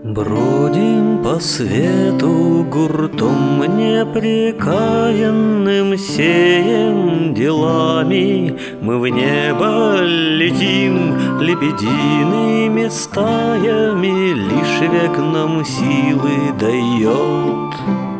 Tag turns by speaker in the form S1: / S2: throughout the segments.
S1: Бродим по свету гуртом непрекаянным, сеем делами. Мы в небо летим лебедиными стаями, лишь век нам силы дает.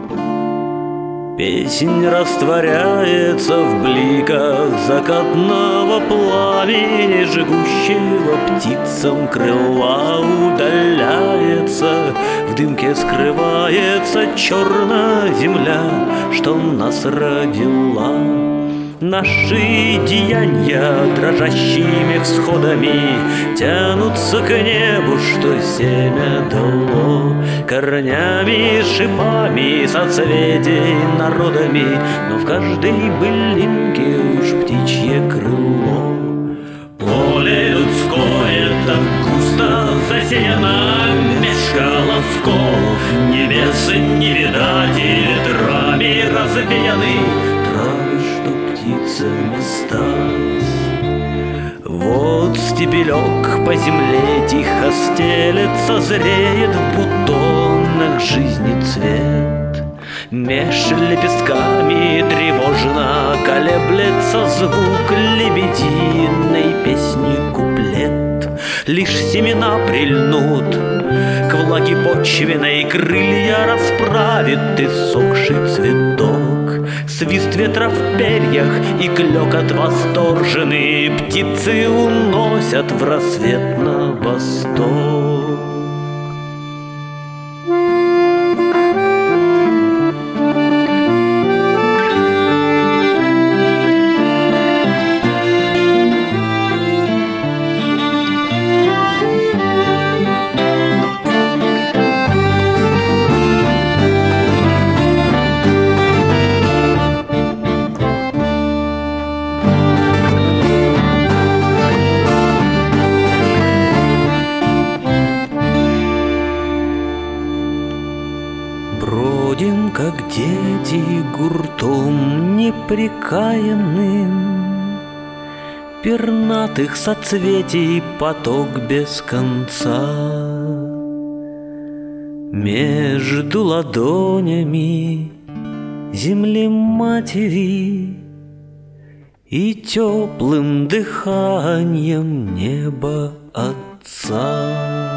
S1: Песнь растворяется в бликах закатного пламени, жгущего птицам крыла удаляется. В дымке скрывается черная земля, что нас родила. Наши деяния дрожащими всходами тянутся к небу, что семя дало. Корнями, шипами, соцветий, народами, но в каждой былинке уж птичье крыло. Поле людское так густо засеяно меж колосков, небес не видать, и ветрами развеяны травы, что птицами стать. Вот стебелек по земле тихо стелется, зреет в бутонах жизни цвет. Меж лепестками тревожно колеблется звук лебединой песни куплет. Лишь семена прильнут к влаге почвенной, крылья расправит иссохший цветок. Свист ветра в перьях и клёкот восторженный птицы уносят в рассвет на восток. Бродим, как дети, гуртом непрекаянным, пернатых соцветий поток без конца. Между ладонями земли матери и теплым дыханием неба отца.